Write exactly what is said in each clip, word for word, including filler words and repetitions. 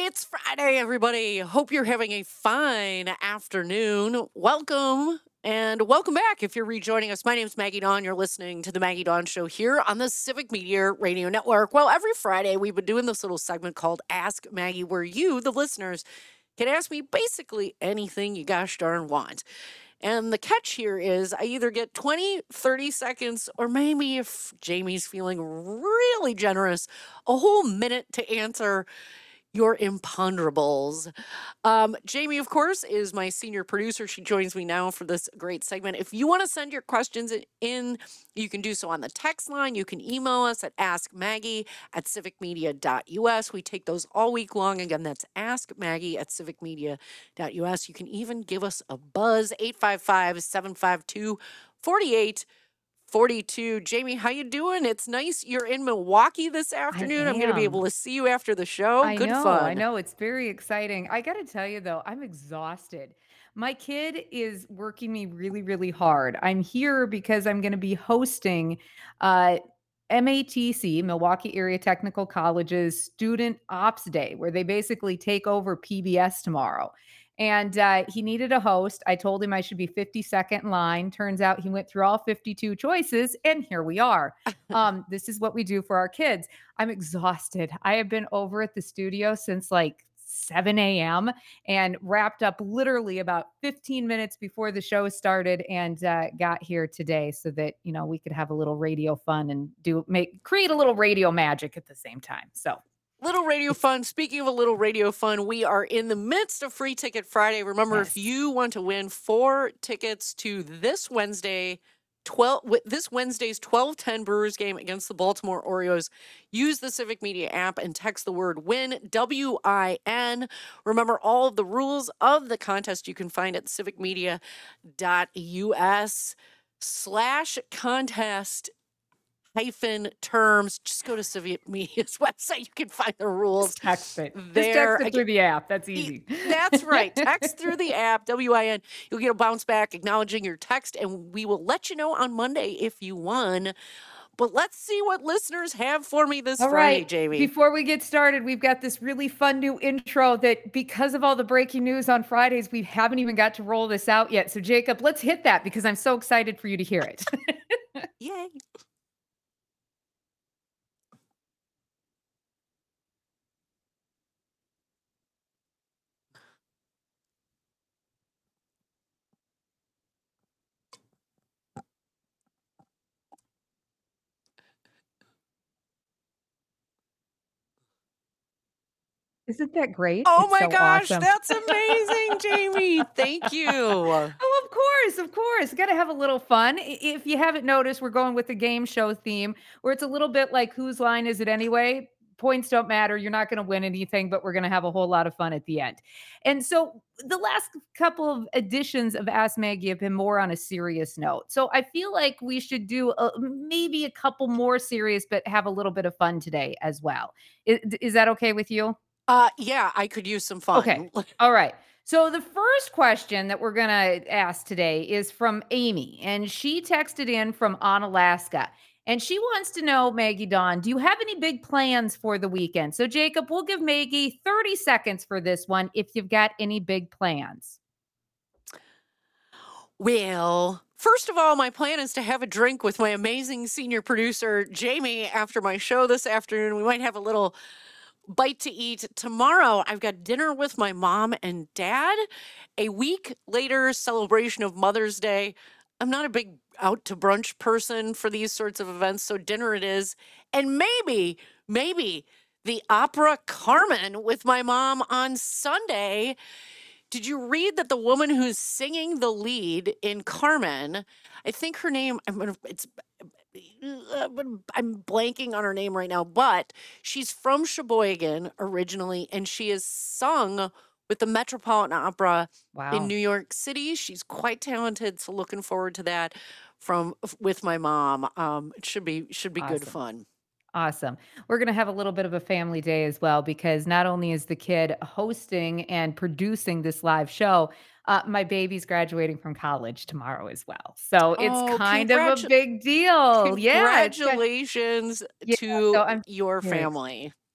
It's Friday, everybody. Hope you're having a fine afternoon. Welcome and welcome back if you're rejoining us. My name is Maggie Dawn. You're listening to the Maggie Dawn Show here on the Civic Media Radio Network. Well, every Friday we've been doing this little segment called Ask Maggie, where you, the listeners, can ask me basically anything you gosh darn want. And the catch here is I either get twenty, thirty seconds, or maybe if Jamie's feeling really generous, a whole minute to answer your imponderables. Um, Jamie, of course, is my senior producer. She joins me now for this great segment. If you want to send your questions i- in, you can do so on the text line. You can email us at askmaggie at civicmedia.us. We take those all week long. Again, that's askmaggie at civicmedia.us. You can even give us a buzz, eight five five, seven five two, four eight forty-two. Jamie, how you doing? It's nice you're in Milwaukee this I afternoon. I'm going to be able am. to see you after the show. I Good know. I fun. know. It's very exciting. I got to tell you, though, I'm exhausted. My kid is working me really, really hard. I'm here because I'm going to be hosting uh, M A T C, Milwaukee Area Technical College's Student Ops Day, where they basically take over P B S tomorrow. And uh, he needed a host. I told him I should be fifty-second in line. Turns out he went through all fifty-two choices, and here we are. Um, this is what we do for our kids. I'm exhausted. I have been over at the studio since like seven a m and wrapped up literally about fifteen minutes before the show started and uh, got here today so that, you know, we could have a little radio fun and do make create a little radio magic at the same time. So Little radio it's fun. Speaking of a little radio fun, we are in the midst of Free Ticket Friday. Remember, if yes. you want to win four tickets to this Wednesday, twelve wi- this Wednesday's twelve ten Brewers game against the Baltimore Orioles, use the Civic Media app and text the word win, W I N. Remember, all of the rules of the contest you can find at civicmedia.us slash contest hyphen terms. Just go to Civic Media's website. You can find the rules Just text it. Just text there. it Again, through the app. That's e- easy. that's right. Text through the app, W I N. You'll get a bounce back acknowledging your text, and we will let you know on Monday if you won. But let's see what listeners have for me this All Friday, right. Jamie. Before we get started, we've got this really fun new intro that because of all the breaking news on Fridays, we haven't even got to roll this out yet. So, Jacob, let's hit that because I'm so excited for you to hear it. Yay. Isn't that great? Oh It's my so gosh, awesome. that's amazing, Jamie. Thank you. Oh, of course, of course. Got to have a little fun. I- If you haven't noticed, we're going with the game show theme where it's a little bit like whose line is it anyway? Points don't matter. You're not going to win anything, but we're going to have a whole lot of fun at the end. And so the last couple of editions of Ask Maggie have been more on a serious note. So I feel like we should do a, maybe a couple more serious, but have a little bit of fun today as well. Is, is that okay with you? Uh yeah, I could use some Okay. fun. All right. So the first question that we're going to ask today is from Amy, and she texted in from on Alaska. And she wants to know, Maggie Dawn, do you have any big plans for the weekend? So, Jacob, we'll give Maggie thirty seconds for this one if you've got any big plans. Well, first of all, my plan is to have a drink with my amazing senior producer, Jamie, after my show this afternoon. We might have a little bite to eat. Tomorrow, I've got dinner with my mom and dad. A week later, celebration of Mother's Day. I'm not a big out to brunch person for these sorts of events, so dinner it is. And maybe, maybe the opera Carmen with my mom on Sunday. Did you read that the woman who's singing the lead in Carmen, I think her name, I'm gonna, it's, uh, but I'm blanking on her name right now, but she's from Sheboygan originally, and she has sung with the Metropolitan Opera in Wow. New York City. She's quite talented, so looking forward to that from with my mom. Um, it should be should be good Awesome. fun. Awesome. We're going to have a little bit of a family day as well because not only is the kid hosting and producing this live show, uh, my baby's graduating from college tomorrow as well. So it's Oh, kind of a congratu- big deal. Yeah, it's got congratulations yeah, to so I'm your here. family.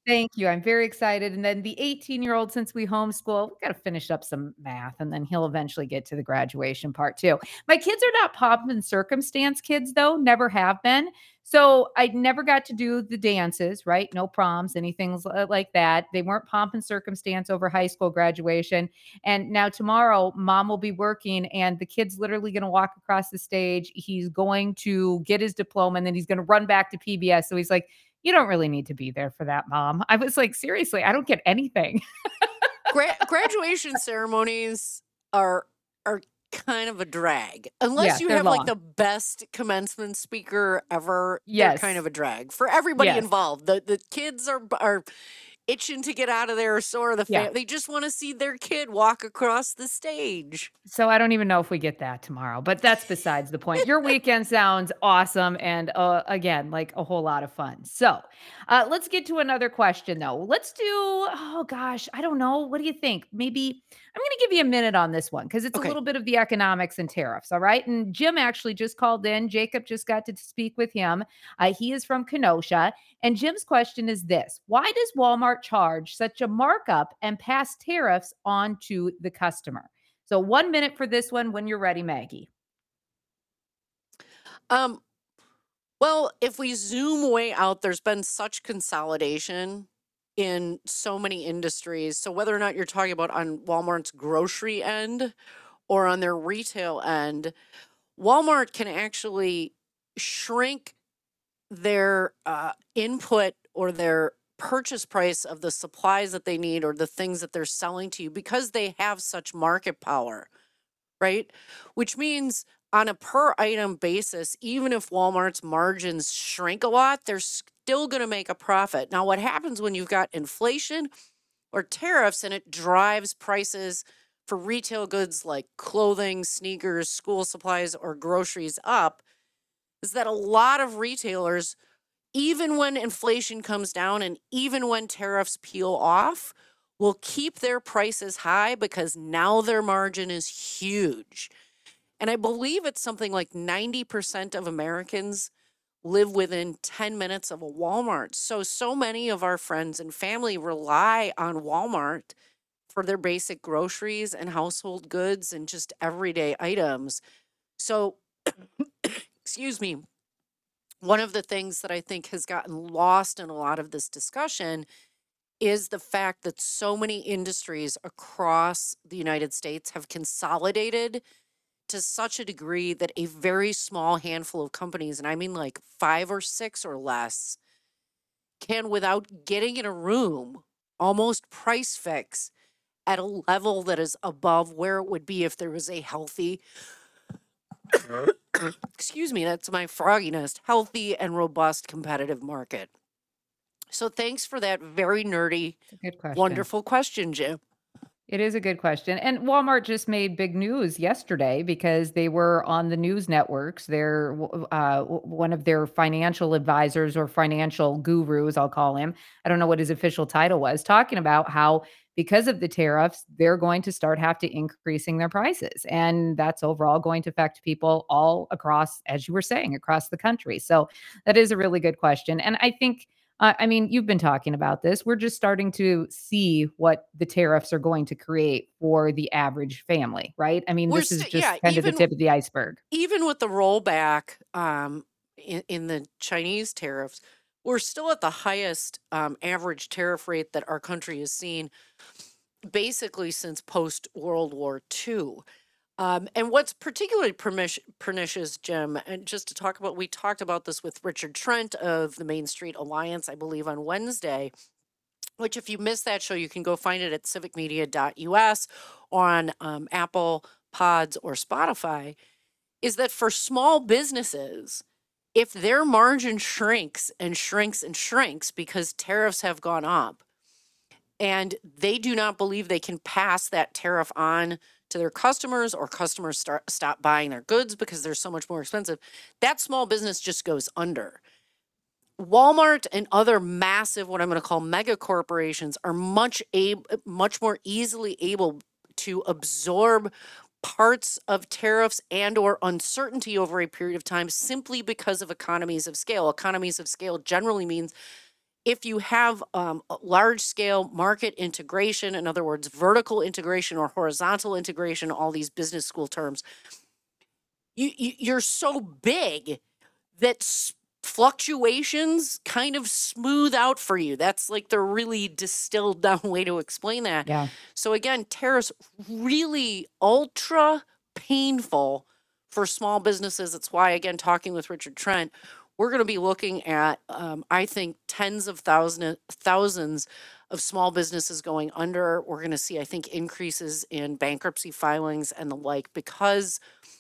Thank you. I'm very excited. And then the eighteen-year-old, since we homeschool, we gotta finish up some math, and then he'll eventually get to the graduation part too. My kids are not pomp and circumstance kids, though, never have been. So I never got to do the dances, right? No proms, anything l- like that. They weren't pomp and circumstance over high school graduation. And now tomorrow, mom will be working, and the kid's literally going to walk across the stage. He's going to get his diploma, and then he's going to run back to P B S. So he's like, "You don't really need to be there for that, mom." I was like, "Seriously, I don't get anything." Gra- graduation ceremonies are are kind of a drag. Unless Yeah, you they're have like long. the best commencement speaker ever, they're kind Yes. of a drag for everybody Yes. involved. The the kids are are itching to get out of there, so are the Yeah. fam. They just want to see their kid walk across the stage. So I don't even know if we get that tomorrow, but that's besides the point. Your weekend sounds awesome and, uh, again, like a whole lot of fun. So, uh, let's get to another question though. Let's do oh gosh, I don't know. What do you think? Maybe I'm gonna give you a minute on this one because it's a Okay. little bit of the economics and tariffs, all right? And Jim actually just called in. Jacob just got to speak with him. Uh, he is from Kenosha, and Jim's question is this: Why does Walmart charge such a markup and pass tariffs on to the customer? So one minute for this one when you're ready, Maggie. Um well, if we zoom way out, there's been such consolidation in so many industries. So whether or not you're talking about on Walmart's grocery end or on their retail end, Walmart can actually shrink their uh, input or their purchase price of the supplies that they need or the things that they're selling to you because they have such market power, right? Which means on a per item basis, even if Walmart's margins shrink a lot, they're still going to make a profit. Now, what happens when you've got inflation or tariffs and it drives prices for retail goods like clothing, sneakers, school supplies, or groceries up is that a lot of retailers, even when inflation comes down and even when tariffs peel off, will keep their prices high because now their margin is huge. And I believe it's something like ninety percent of Americans live within ten minutes of a Walmart. So, so many of our friends and family rely on Walmart for their basic groceries and household goods and just everyday items. So, excuse me, one of the things that I think has gotten lost in a lot of this discussion is the fact that so many industries across the United States have consolidated to such a degree that a very small handful of companies, and I mean like five or six or less, can, without getting in a room, almost price fix at a level that is above where it would be if there was a healthy, excuse me, that's my frogginess, healthy and robust competitive market. So thanks for that very nerdy, It's a good question. wonderful question, Jim. It is a good question. And Walmart just made big news yesterday because they were on the news networks. They're w- uh, w- one of their financial advisors or financial gurus, I'll call him. I don't know what his official title was, talking about how because of the tariffs, they're going to start have to increasing their prices. And that's overall going to affect people all across, as you were saying, across the country. So that is a really good question. And I think uh, I mean, you've been talking about this. We're just starting to see what the tariffs are going to create for the average family, right? I mean, We're this is still, yeah, just kind of the even tip of the iceberg. even with the rollback um, in, in the Chinese tariffs, we're still at the highest um, average tariff rate that our country has seen basically since post World War two. Um, and what's particularly pernic- pernicious, Jim, and just to talk about, we talked about this with Richard Trent of the Main Street Alliance, I believe, on Wednesday, which if you missed that show, you can go find it at civic media dot U S on um, Apple Pods or Spotify, is that for small businesses, if their margin shrinks and shrinks and shrinks because tariffs have gone up, and they do not believe they can pass that tariff on to their customers or customers start stop buying their goods because they're so much more expensive, that small business just goes under. Walmart and other massive, what I'm going to call mega corporations, are much able, much more easily able to absorb parts of tariffs and or uncertainty over a period of time simply because of economies of scale. Economies of scale generally means if you have um, large scale market integration, in other words, vertical integration or horizontal integration, all these business school terms, you, you you're so big that s- fluctuations kind of smooth out for you. That's like the really distilled down way to explain that. Yeah. So again, tariffs really ultra painful for small businesses. That's why, again, talking with Richard Trent, we're going to be looking at, um, I think, tens of thousands, thousands of small businesses going under. We're going to see, I think, increases in bankruptcy filings and the like because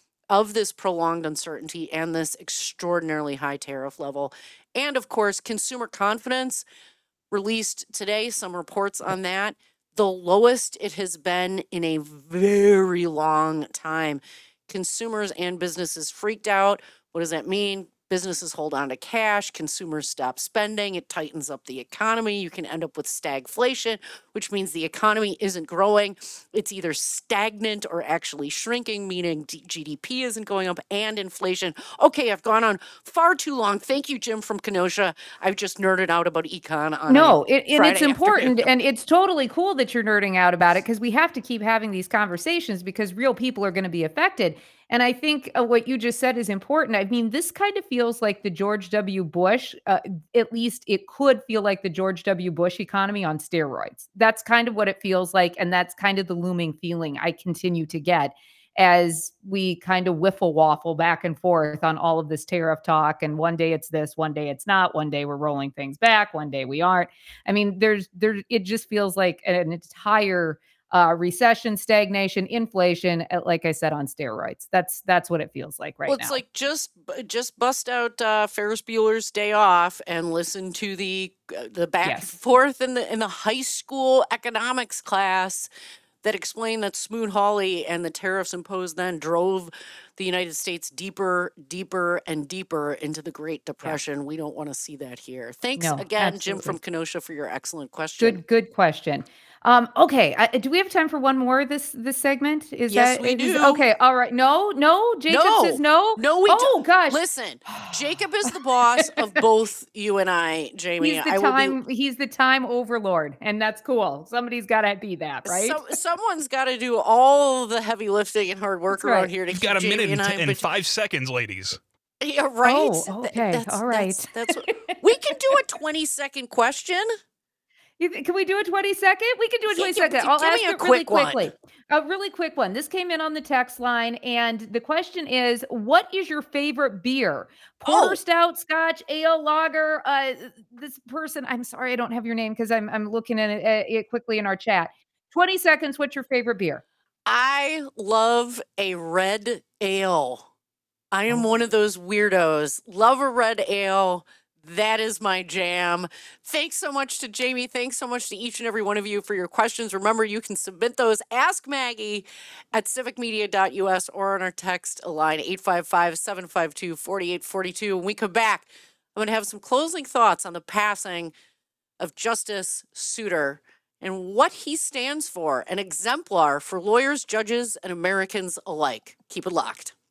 of this prolonged uncertainty and this extraordinarily high tariff level. And of course, consumer confidence released today, some reports on that, the lowest it has been in a very long time. Consumers and businesses freaked out. What does that mean? Businesses hold on to cash, consumers stop spending, it tightens up the economy. You can end up with stagflation, which means the economy isn't growing. It's either stagnant or actually shrinking, meaning D- G D P isn't going up and inflation. Okay, I've gone on far too long. Thank you, Jim from Kenosha. I've just nerded out about econ on No, a it, and it's Friday afternoon. important and it's totally cool that you're nerding out about it because we have to keep having these conversations because real people are going to be affected. And I think uh, what you just said is important. I mean, this kind of feels like the George W. Bush, uh, at least it could feel like the George W. Bush economy on steroids. That's kind of what it feels like. And that's kind of the looming feeling I continue to get as we kind of whiffle waffle back and forth on all of this tariff talk. And one day it's this, one day it's not, one day we're rolling things back, one day we aren't. I mean, there's there it just feels like an entire uh, recession, stagnation, inflation, uh, like I said, on steroids. That's that's what it feels like right Well, it's now. like just b- just bust out uh, Ferris Bueller's Day Off and listen to the uh, the back and Yes. forth in the in the high school economics class that explained that Smoot-Hawley and the tariffs imposed then drove the United States deeper, deeper, and deeper into the Great Yeah. Depression. We don't want to see that here. Thanks No, again, Jim from absolutely. Kenosha, for your excellent question. Good, good question. Um, okay, I, do we have time for one more this this segment? Is Yes, that we is do. okay? All right. No, no. Jacob says No, no. no, we don't. Oh gosh. Listen, Jacob is the boss of both you and I, Jamie. He's the I will be. time he's the time overlord, and that's cool. Somebody's got to be that, right? Some someone's got to do all the heavy lifting and hard work That's around right. here to You've keep got a Jamie minute and, and t- I. and But five seconds, ladies. yeah, right. Oh, Th- okay. That's All that's right. that's what we can do. A twenty second question. You th- Can we do a twenty second? We can do a Yeah, twenty gi- second. gi- I'll give ask me a it really quick one. quickly. A really quick one. This came in on the text line, and the question is, what is your favorite beer? Porter Oh, stout, scotch, ale, lager. Uh, this person, I'm sorry, I don't have your name because I'm I'm looking at it, at it quickly in our chat. twenty seconds. What's your favorite beer? I love a red ale. I am one Oh. of those weirdos. Love a red ale. That is my jam. Thanks so much to Jamie. Thanks so much to each and every one of you for your questions. Remember, you can submit those. Ask Maggie at civic media dot U S or on our text line eight five five, seven five two, four eight four two. When we come back, I'm going to have some closing thoughts on the passing of Justice Souter and what he stands for, an exemplar for lawyers, judges, and Americans alike. Keep it locked.